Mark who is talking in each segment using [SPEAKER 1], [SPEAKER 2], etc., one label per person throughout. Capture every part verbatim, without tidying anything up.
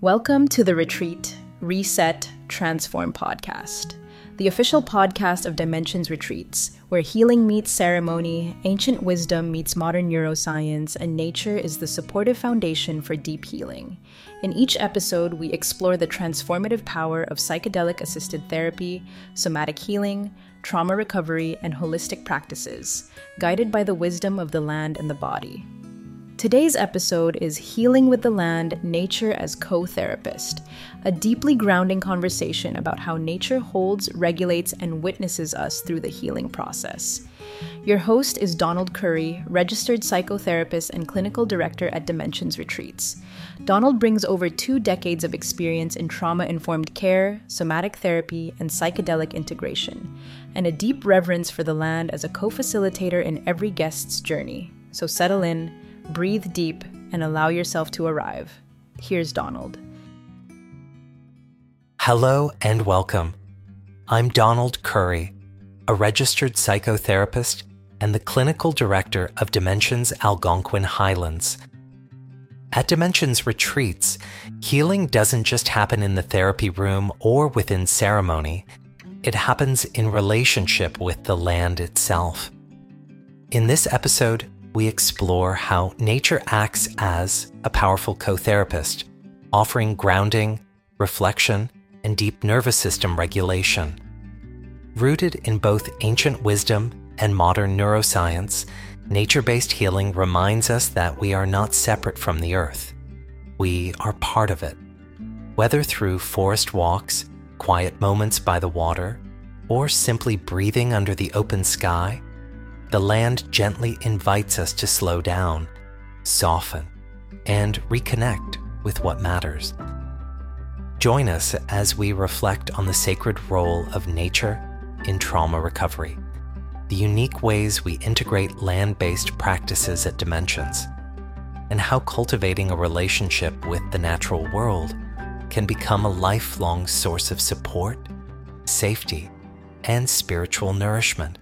[SPEAKER 1] Welcome to the Retreat, Reset, Transform podcast, the official podcast of Dimensions Retreats, where healing meets ceremony, ancient wisdom meets modern neuroscience, and nature is the supportive foundation for deep healing. In each episode, we explore the transformative power of psychedelic-assisted therapy, somatic healing, trauma recovery, and holistic practices, guided by the wisdom of the land and the body. Today's episode is Healing with the Land, Nature as Co-Therapist, a deeply grounding conversation about how nature holds, regulates, and witnesses us through the healing process. Your host is Donald Curry, registered psychotherapist and clinical director at Dimensions Retreats. Donald brings over two decades of experience in trauma-informed care, somatic therapy, and psychedelic integration, and a deep reverence for the land as a co-facilitator in every guest's journey. So settle in, breathe deep, and allow yourself to arrive. Here's Donald.
[SPEAKER 2] Hello and welcome. I'm Donald Curry, a registered psychotherapist and the clinical director of Dimensions Algonquin Highlands. At Dimensions Retreats, healing doesn't just happen in the therapy room or within ceremony. It happens in relationship with the land itself. In this episode, we explore how nature acts as a powerful co-therapist, offering grounding, reflection, and deep nervous system regulation. Rooted in both ancient wisdom and modern neuroscience, nature-based healing reminds us that we are not separate from the earth. We are part of it. Whether through forest walks, quiet moments by the water, or simply breathing under the open sky, the land gently invites us to slow down, soften, and reconnect with what matters. Join us as we reflect on the sacred role of nature in trauma recovery, the unique ways we integrate land-based practices at Dimensions, and how cultivating a relationship with the natural world can become a lifelong source of support, safety, and spiritual nourishment.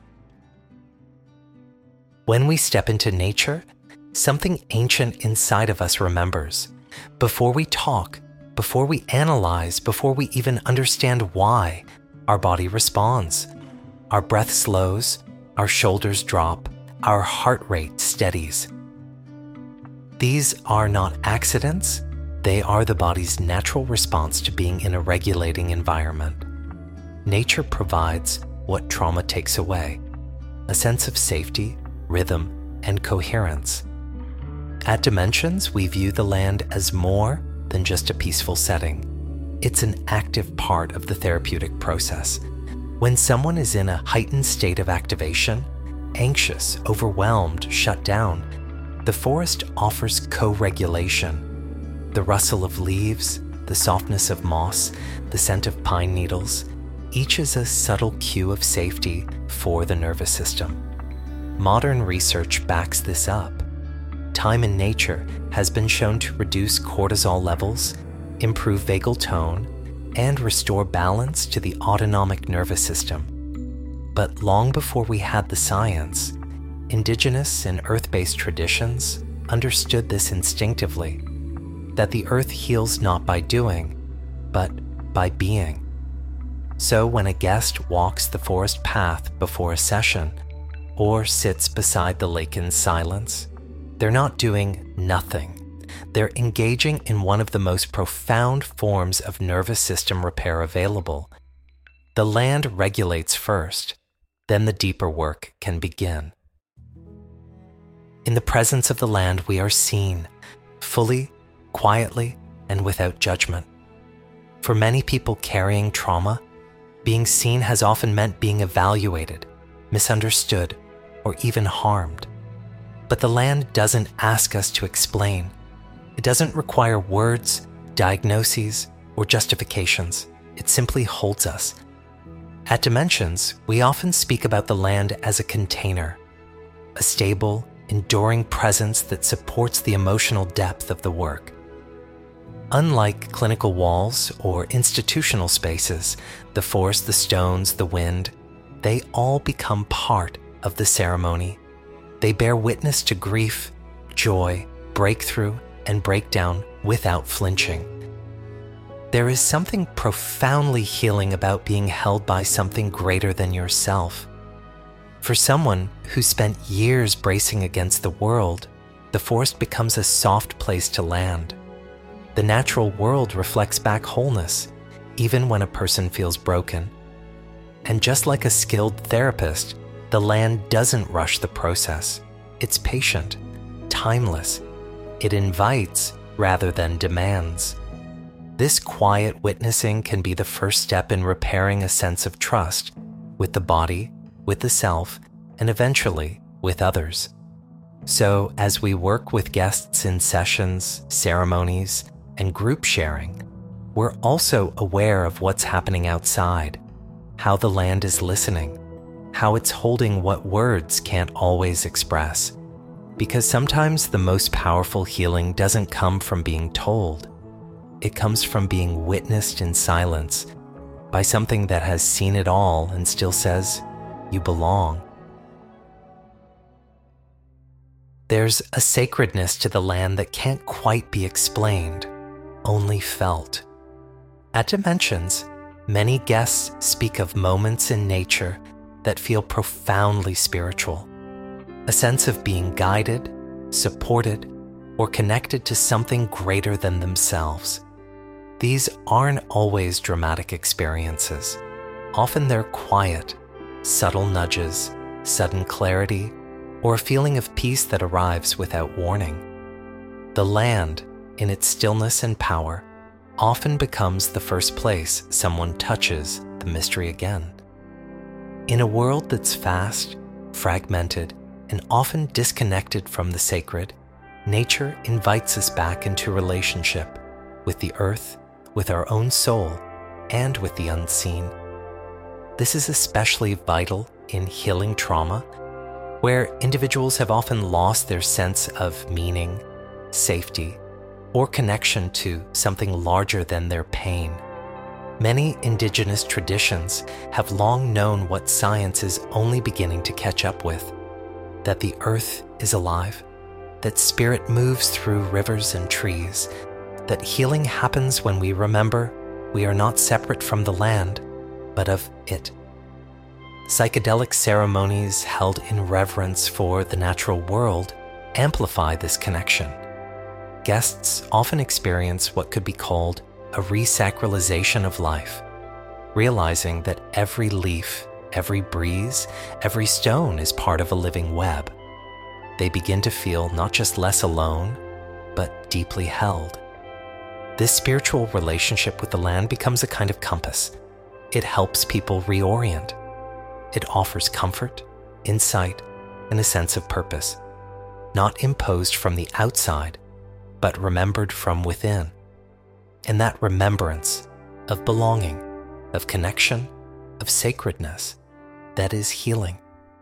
[SPEAKER 2] When we step into nature, something ancient inside of us remembers. Before we talk, before we analyze, before we even understand why, our body responds. Our breath slows, our shoulders drop, our heart rate steadies. These are not accidents, they are the body's natural response to being in a regulating environment. Nature provides what trauma takes away, a sense of safety, rhythm, and coherence. At Dimensions, we view the land as more than just a peaceful setting. It's an active part of the therapeutic process. When someone is in a heightened state of activation, anxious, overwhelmed, shut down, the forest offers co-regulation. The rustle of leaves, the softness of moss, the scent of pine needles, each is a subtle cue of safety for the nervous system. Modern research backs this up. Time in nature has been shown to reduce cortisol levels, improve vagal tone, and restore balance to the autonomic nervous system. But long before we had the science, indigenous and earth-based traditions understood this instinctively, that the earth heals not by doing, but by being. So when a guest walks the forest path before a session, or sits beside the lake in silence, they're not doing nothing. They're engaging in one of the most profound forms of nervous system repair available. The land regulates first, then the deeper work can begin. In the presence of the land, we are seen, fully, quietly, and without judgment. For many people carrying trauma, being seen has often meant being evaluated, misunderstood, or even harmed. But the land doesn't ask us to explain. It doesn't require words, diagnoses, or justifications. It simply holds us. At Dimensions, we often speak about the land as a container, a stable, enduring presence that supports the emotional depth of the work. Unlike clinical walls or institutional spaces, the forest, the stones, the wind, they all become part of the ceremony. They bear witness to grief, joy, breakthrough, and breakdown without flinching. There is something profoundly healing about being held by something greater than yourself. For someone who spent years bracing against the world, the forest becomes a soft place to land. The natural world reflects back wholeness, even when a person feels broken. And just like a skilled therapist, the land doesn't rush the process. It's patient, timeless. It invites rather than demands. This quiet witnessing can be the first step in repairing a sense of trust with the body, with the self, and eventually with others. So, as we work with guests in sessions, ceremonies, and group sharing, we're also aware of what's happening outside, how the land is listening, how it's holding what words can't always express. Because sometimes the most powerful healing doesn't come from being told. It comes from being witnessed in silence by something that has seen it all and still says, "You belong." There's a sacredness to the land that can't quite be explained, only felt. At Dimensions, many guests speak of moments in nature that feel profoundly spiritual, a sense of being guided, supported, or connected to something greater than themselves. These aren't always dramatic experiences. Often they're quiet, subtle nudges, sudden clarity, or a feeling of peace that arrives without warning. The land, in its stillness and power, often becomes the first place someone touches the mystery again. In a world that's fast, fragmented, and often disconnected from the sacred, nature invites us back into relationship with the earth, with our own soul, and with the unseen. This is especially vital in healing trauma, where individuals have often lost their sense of meaning, safety, or connection to something larger than their pain. Many indigenous traditions have long known what science is only beginning to catch up with, that the earth is alive, that spirit moves through rivers and trees, that healing happens when we remember we are not separate from the land, but of it. Psychedelic ceremonies held in reverence for the natural world amplify this connection. Guests often experience what could be called a resacralization of life, realizing that every leaf, every breeze, every stone is part of a living web. They begin to feel not just less alone, but deeply held. This spiritual relationship with the land becomes a kind of compass. It helps people reorient. It offers comfort, insight, and a sense of purpose, not imposed from the outside, but remembered from within. And that remembrance of belonging, of connection, of sacredness, that is healing.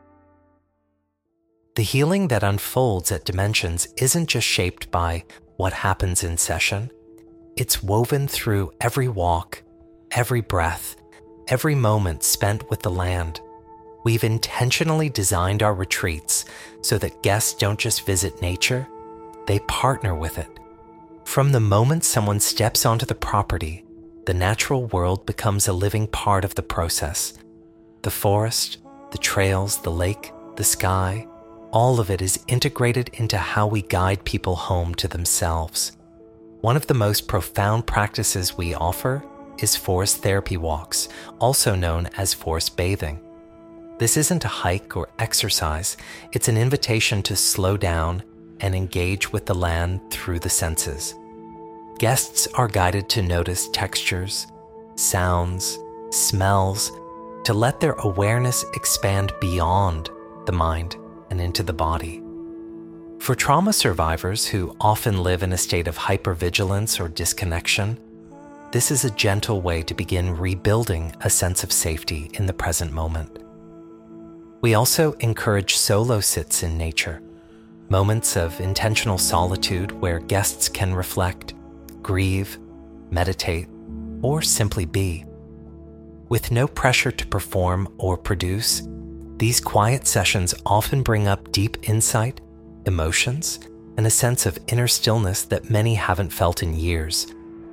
[SPEAKER 2] The healing that unfolds at Dimensions isn't just shaped by what happens in session. It's woven through every walk, every breath, every moment spent with the land. We've intentionally designed our retreats so that guests don't just visit nature, they partner with it. From the moment someone steps onto the property, the natural world becomes a living part of the process. The forest, the trails, the lake, the sky, all of it is integrated into how we guide people home to themselves. One of the most profound practices we offer is forest therapy walks, also known as forest bathing. This isn't a hike or exercise, it's an invitation to slow down and engage with the land through the senses. Guests are guided to notice textures, sounds, smells, to let their awareness expand beyond the mind and into the body. For trauma survivors who often live in a state of hypervigilance or disconnection, this is a gentle way to begin rebuilding a sense of safety in the present moment. We also encourage solo sits in nature, moments of intentional solitude where guests can reflect, grieve, meditate, or simply be. With no pressure to perform or produce, these quiet sessions often bring up deep insight, emotions, and a sense of inner stillness that many haven't felt in years.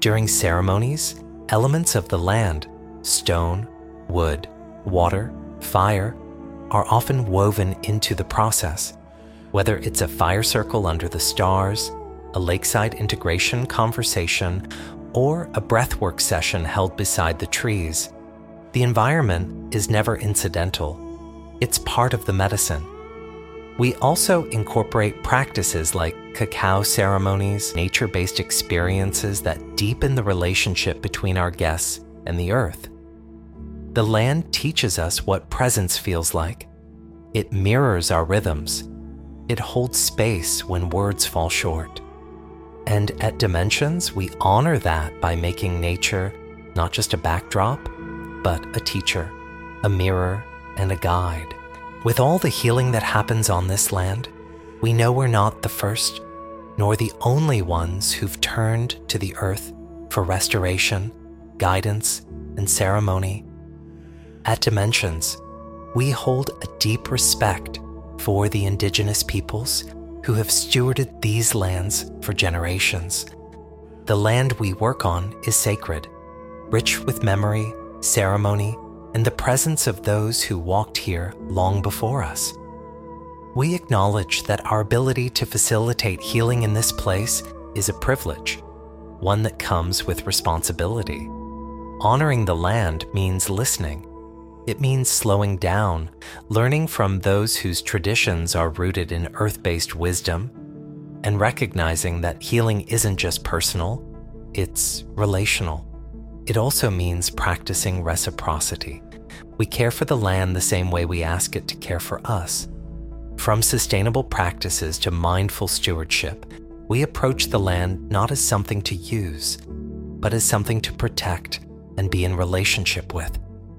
[SPEAKER 2] During ceremonies, elements of the land, stone, wood, water, fire, are often woven into the process. Whether it's a fire circle under the stars, a lakeside integration conversation, or a breathwork session held beside the trees, the environment is never incidental. It's part of the medicine. We also incorporate practices like cacao ceremonies, nature-based experiences that deepen the relationship between our guests and the earth. The land teaches us what presence feels like. It mirrors our rhythms. It holds space when words fall short. And at Dimensions, we honor that by making nature not just a backdrop, but a teacher, a mirror, and a guide. With all the healing that happens on this land, we know we're not the first, nor the only ones who've turned to the earth for restoration, guidance, and ceremony. At Dimensions, we hold a deep respect for the indigenous peoples who have stewarded these lands for generations. The land we work on is sacred, rich with memory, ceremony, and the presence of those who walked here long before us. We acknowledge that our ability to facilitate healing in this place is a privilege, one that comes with responsibility. Honoring the land means listening. It means slowing down, learning from those whose traditions are rooted in earth-based wisdom, and recognizing that healing isn't just personal, it's relational. It also means practicing reciprocity. We care for the land the same way we ask it to care for us. From sustainable practices to mindful stewardship, we approach the land not as something to use, but as something to protect and be in relationship with.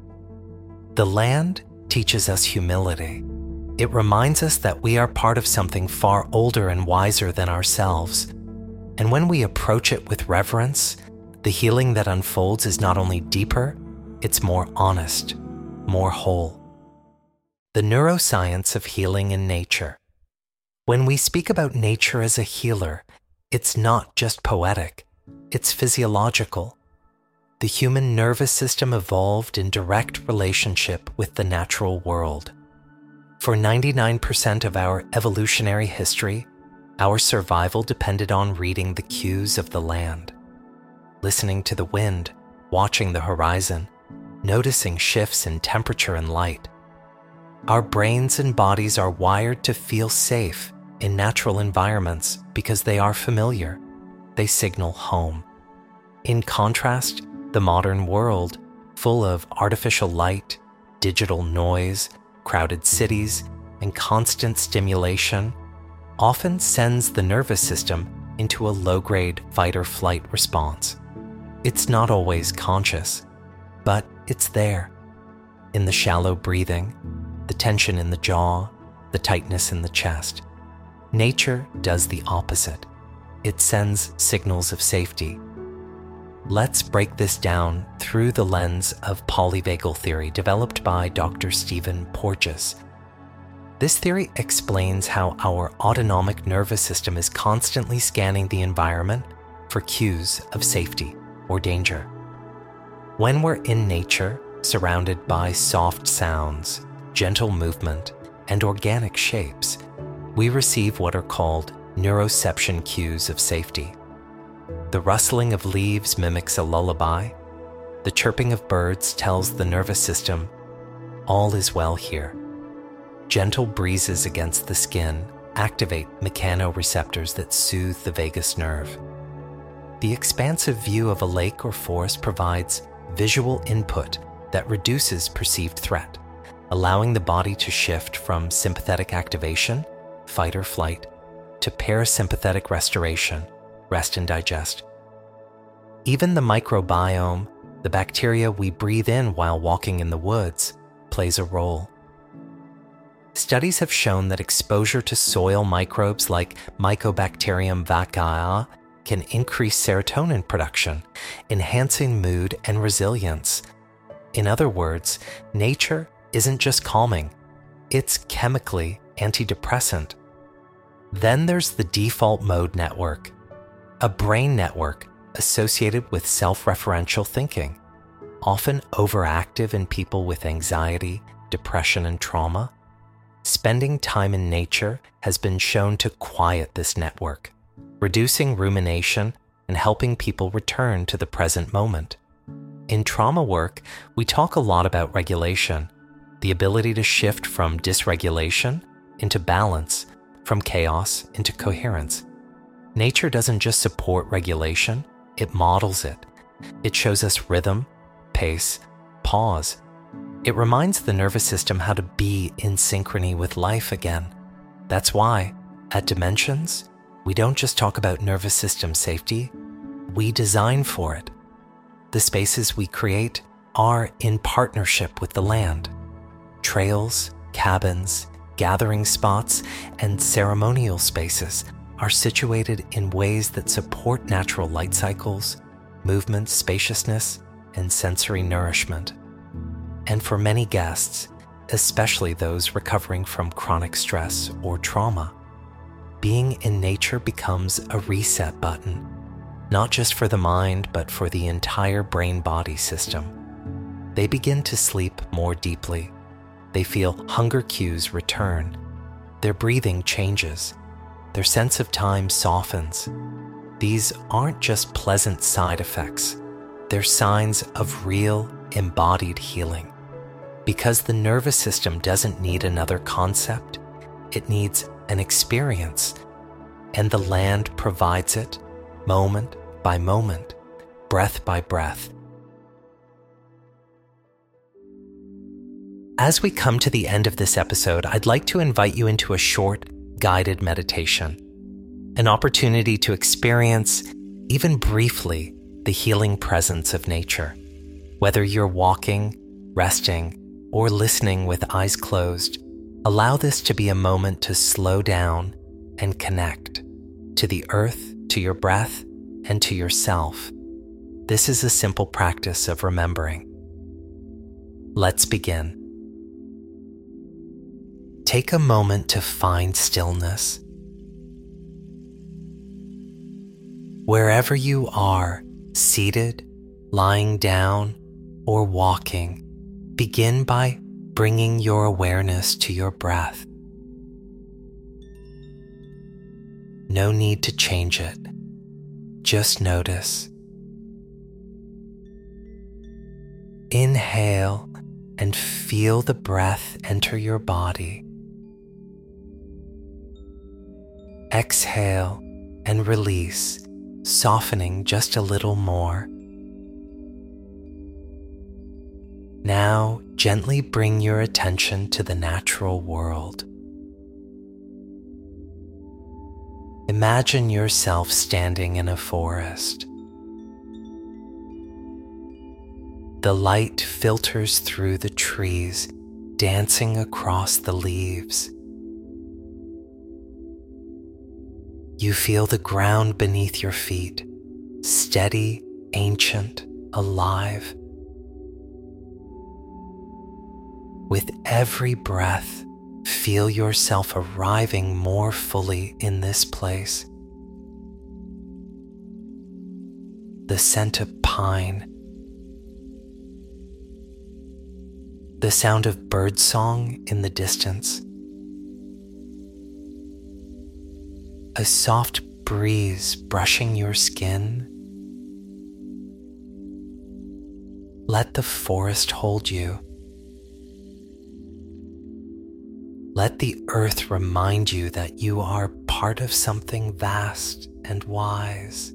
[SPEAKER 2] The land teaches us humility. It reminds us that we are part of something far older and wiser than ourselves. And when we approach it with reverence, the healing that unfolds is not only deeper, it's more honest, more whole. The neuroscience of healing in nature. When we speak about nature as a healer, it's not just poetic, it's physiological. The human nervous system evolved in direct relationship with the natural world. For ninety-nine percent of our evolutionary history, our survival depended on reading the cues of the land, listening to the wind, watching the horizon, noticing shifts in temperature and light. Our brains and bodies are wired to feel safe in natural environments because they are familiar. They signal home. In contrast, the modern world, full of artificial light, digital noise, crowded cities, and constant stimulation, often sends the nervous system into a low-grade fight-or-flight response. It's not always conscious, but it's there. In the shallow breathing, the tension in the jaw, the tightness in the chest. Nature does the opposite. It sends signals of safety. Let's break this down through the lens of polyvagal theory developed by Doctor Stephen Porges. This theory explains how our autonomic nervous system is constantly scanning the environment for cues of safety or danger. When we're in nature, surrounded by soft sounds, gentle movement, and organic shapes, we receive what are called neuroception cues of safety. The rustling of leaves mimics a lullaby. The chirping of birds tells the nervous system, all is well here. Gentle breezes against the skin activate mechanoreceptors that soothe the vagus nerve. The expansive view of a lake or forest provides visual input that reduces perceived threat, allowing the body to shift from sympathetic activation, fight or flight, to parasympathetic restoration, rest and digest. Even the microbiome, the bacteria we breathe in while walking in the woods, plays a role. Studies have shown that exposure to soil microbes like Mycobacterium vaccae can increase serotonin production, enhancing mood and resilience. In other words, nature isn't just calming, it's chemically antidepressant. Then there's the default mode network, a brain network associated with self-referential thinking, often overactive in people with anxiety, depression, and trauma. Spending time in nature has been shown to quiet this network, reducing rumination and helping people return to the present moment. In trauma work, we talk a lot about regulation, the ability to shift from dysregulation into balance, from chaos into coherence. Nature doesn't just support regulation, it models it. It shows us rhythm, pace, pause. It reminds the nervous system how to be in synchrony with life again. That's why, at Dimensions, we don't just talk about nervous system safety, we design for it. The spaces we create are in partnership with the land. Trails, cabins, gathering spots, and ceremonial spaces are situated in ways that support natural light cycles, movement, spaciousness, and sensory nourishment. And for many guests, especially those recovering from chronic stress or trauma, being in nature becomes a reset button, not just for the mind, but for the entire brain-body system. They begin to sleep more deeply. They feel hunger cues return. Their breathing changes. Their sense of time softens. These aren't just pleasant side effects. They're signs of real, embodied healing. Because the nervous system doesn't need another concept, it needs an experience, and the land provides it, moment by moment, breath by breath. As we come to the end of this episode, I'd like to invite you into a short, guided meditation, an opportunity to experience, even briefly, the healing presence of nature. Whether you're walking, resting, or listening with eyes closed, allow this to be a moment to slow down and connect to the earth, to your breath, and to yourself. This is a simple practice of remembering. Let's begin. Take a moment to find stillness. Wherever you are, seated, lying down, or walking, begin by bringing your awareness to your breath. No need to change it. Just notice. Inhale and feel the breath enter your body. Exhale and release, softening just a little more. Now, gently bring your attention to the natural world. Imagine yourself standing in a forest. The light filters through the trees, dancing across the leaves. You feel the ground beneath your feet, steady, ancient, alive. With every breath, feel yourself arriving more fully in this place. The scent of pine, the sound of birdsong in the distance, a soft breeze brushing your skin. Let the forest hold you. Let the earth remind you that you are part of something vast and wise.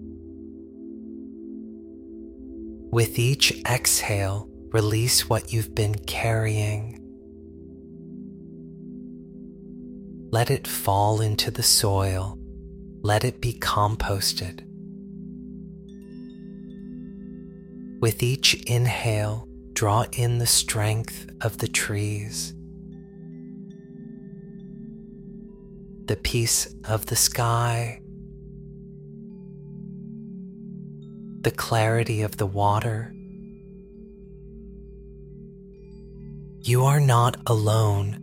[SPEAKER 2] With each exhale, release what you've been carrying. Let it fall into the soil. Let it be composted. With each inhale, draw in the strength of the trees, the peace of the sky, the clarity of the water. You are not alone.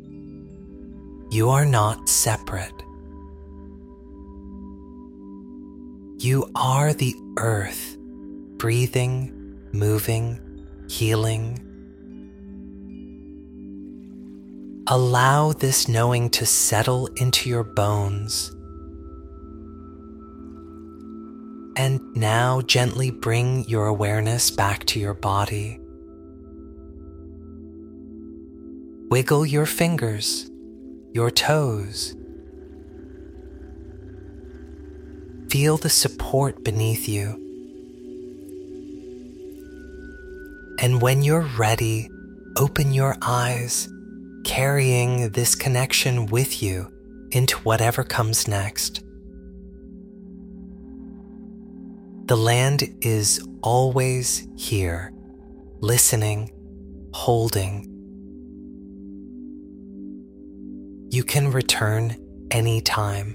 [SPEAKER 2] You are not separate. You are the earth, breathing, moving, healing. Allow this knowing to settle into your bones. And now gently bring your awareness back to your body. Wiggle your fingers, your toes. Feel the support beneath you. And when you're ready, open your eyes, carrying this connection with you into whatever comes next. The land is always here, listening, holding. You can return anytime.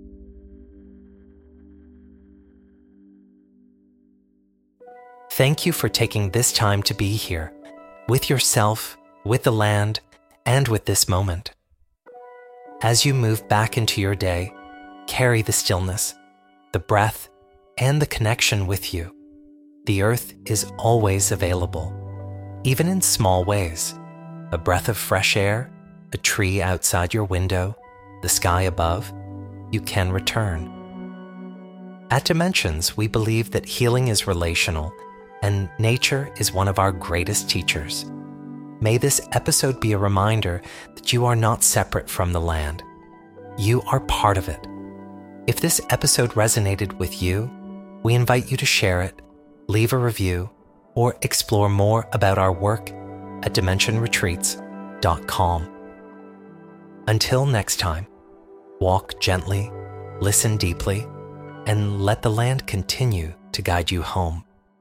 [SPEAKER 2] Thank you for taking this time to be here, with yourself, with the land, and with this moment. As you move back into your day, carry the stillness, the breath, and the connection with you. The earth is always available, even in small ways. A breath of fresh air, a tree outside your window, the sky above. You can return. At Dimensions, we believe that healing is relational, and nature is one of our greatest teachers. May this episode be a reminder that you are not separate from the land. You are part of it. If this episode resonated with you, we invite you to share it, leave a review, or explore more about our work at dimension retreats dot com. Until next time, walk gently, listen deeply, and let the land continue to guide you home.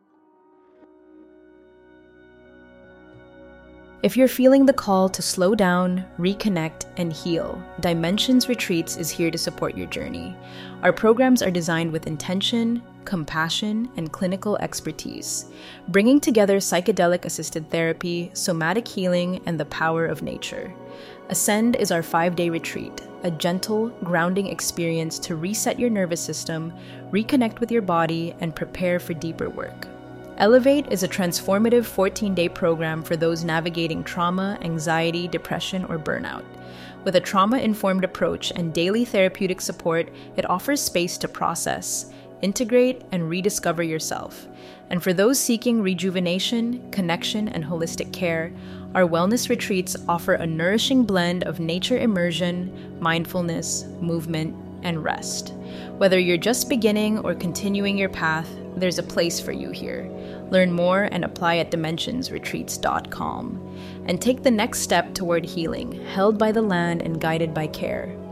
[SPEAKER 1] If you're feeling the call to slow down, reconnect, and heal, Dimensions Retreats is here to support your journey. Our programs are designed with intention, compassion, and clinical expertise, bringing together psychedelic-assisted therapy, somatic healing, and the power of nature. Ascend is our five-day retreat, a gentle, grounding experience to reset your nervous system, reconnect with your body, and prepare for deeper work. Elevate is a transformative fourteen-day program for those navigating trauma, anxiety, depression, or burnout. With a trauma-informed approach and daily therapeutic support, it offers space to process, integrate, and rediscover yourself. And for those seeking rejuvenation, connection, and holistic care, our wellness retreats offer a nourishing blend of nature immersion, mindfulness, movement, and rest. Whether you're just beginning or continuing your path, there's a place for you here. Learn more and apply at dimensions retreats dot com. And take the next step toward healing, held by the land and guided by care.